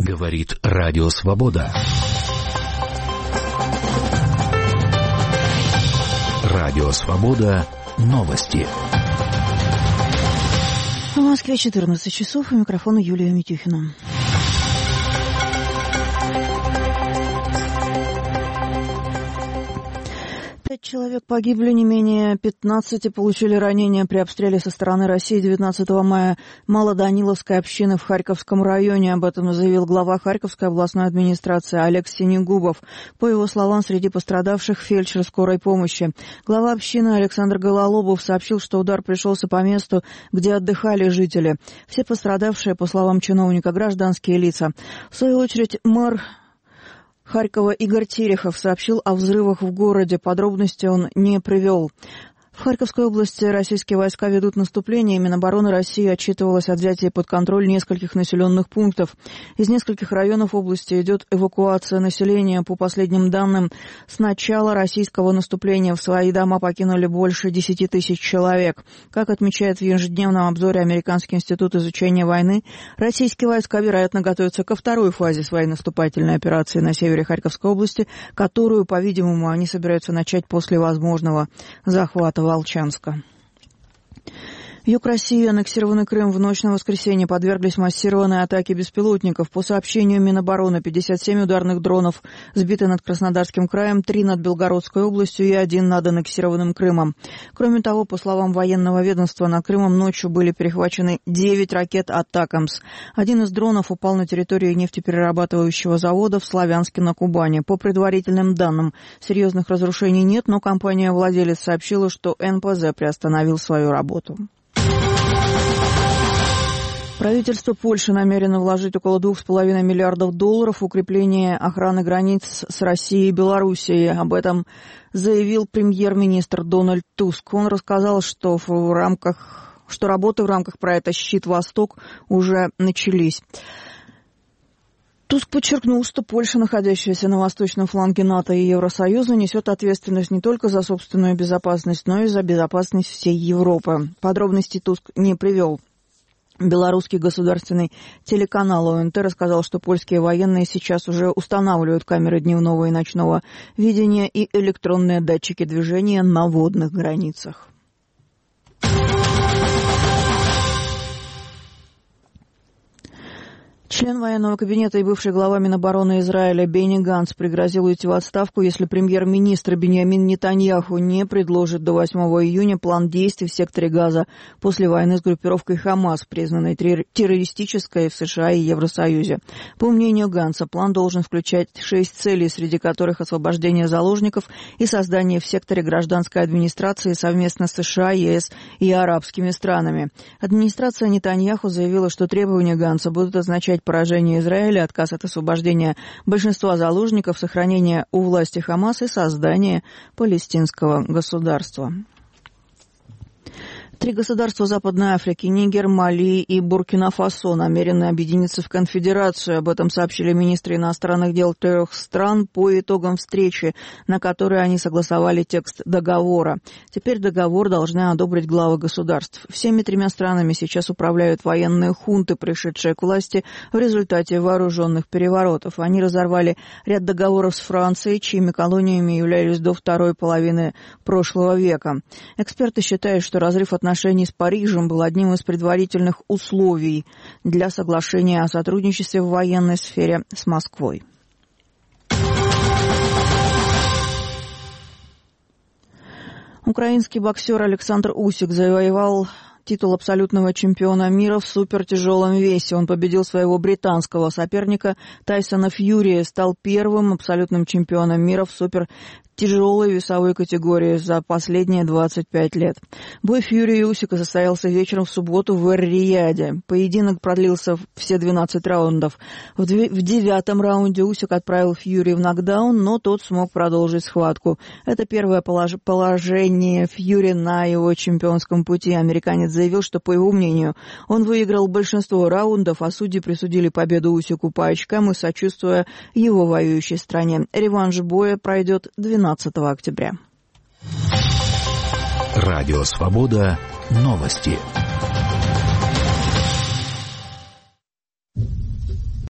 Говорит Радио Свобода. Радио Свобода. Новости. В Москве 14 часов. У микрофона Юлия Митюхина. Человек погибли, не менее 15 получили ранения при обстреле со стороны России 19 мая Малоданиловской общины в Харьковском районе. Об этом заявил глава Харьковской областной администрации Олег Синегубов. По его словам, среди пострадавших фельдшер скорой помощи. Глава общины Александр Гололобов сообщил, что удар пришелся по месту, где отдыхали жители. Все пострадавшие, по словам чиновника, гражданские лица. В свою очередь, мэр Харькова Игорь Терехов сообщил о взрывах в городе. Подробности он не привел. В Харьковской области российские войска ведут наступление. Минобороны России отчитывалось о взятии под контроль нескольких населенных пунктов. Из нескольких районов области идет эвакуация населения. По последним данным, с начала российского наступления в свои дома покинули больше 10 тысяч человек. Как отмечает в ежедневном обзоре Американский институт изучения войны, российские войска, вероятно, готовятся ко второй фазе своей наступательной операции на севере Харьковской области, которую, по-видимому, они собираются начать после возможного захвата Волчанска. Юг России и аннексированный Крым в ночь на воскресенье подверглись массированной атаке беспилотников. По сообщению Минобороны, 57 ударных дронов сбиты над Краснодарским краем, 3 над Белгородской областью и 1 над аннексированным Крымом. Кроме того, по словам военного ведомства, над Крымом ночью были перехвачены 9 ракет «Атакамс». Один из дронов упал на территории нефтеперерабатывающего завода в Славянске на Кубани. По предварительным данным, серьезных разрушений нет, но компания-владелец сообщила, что НПЗ приостановил свою работу. Правительство Польши намерено вложить около $2,5 миллиардов в укрепление охраны границ с Россией и Белоруссией. Об этом заявил премьер-министр Дональд Туск. Он рассказал, что работы в рамках проекта «Щит Восток» уже начались. Туск подчеркнул, что Польша, находящаяся на восточном фланге НАТО и Евросоюза, несет ответственность не только за собственную безопасность, но и за безопасность всей Европы. Подробностей Туск не привел. Белорусский государственный телеканал ОНТ рассказал, что польские военные сейчас уже устанавливают камеры дневного и ночного видения и электронные датчики движения на водных границах. Член военного кабинета и бывший глава Минобороны Израиля Бенни Ганц пригрозил уйти в отставку, если премьер-министр Биньямин Нетаньяху не предложит до 8 июня план действий в секторе Газа после войны с группировкой Хамас, признанной террористической в США и Евросоюзе. По мнению Ганца, план должен включать 6 целей, среди которых освобождение заложников и создание в секторе гражданской администрации совместно с США, ЕС и арабскими странами. Администрация Нетаньяху заявила, что требования Ганца будут означать поражение Израиля, отказ от освобождения большинства заложников, сохранение у власти Хамас и создание палестинского государства. 3 государства Западной Африки – Нигер, Мали и Буркина-Фасо – намерены объединиться в конфедерацию. Об этом сообщили министры иностранных дел 3 стран по итогам встречи, на которой они согласовали текст договора. Теперь договор должны одобрить главы государств. Всеми 3 странами сейчас управляют военные хунты, пришедшие к власти в результате вооруженных переворотов. Они разорвали ряд договоров с Францией, чьими колониями являлись до второй половины прошлого века. Эксперты считают, что разрыв отношений с Парижем был одним из предварительных условий для соглашения о сотрудничестве в военной сфере с Москвой. Украинский боксер Александр Усик завоевал титул абсолютного чемпиона мира в супертяжелом весе. Он победил своего британского соперника Тайсона Фьюри, стал первым абсолютным чемпионом мира в супертяжелой весовой категории за последние 25 лет. Бой Фьюри и Усика состоялся вечером в субботу в Эр-Рияде. Поединок продлился все 12 раундов. В 9-м раунде Усик отправил Фьюри в нокдаун, но тот смог продолжить схватку. Это первое положение Фьюри на его чемпионском пути. Американец заявил, что, по его мнению, он выиграл большинство раундов, а судьи присудили победу Усику по очкам и сочувствуя его воюющей стране. Реванш боя пройдет 12 октября. Радио Свобода. Новости.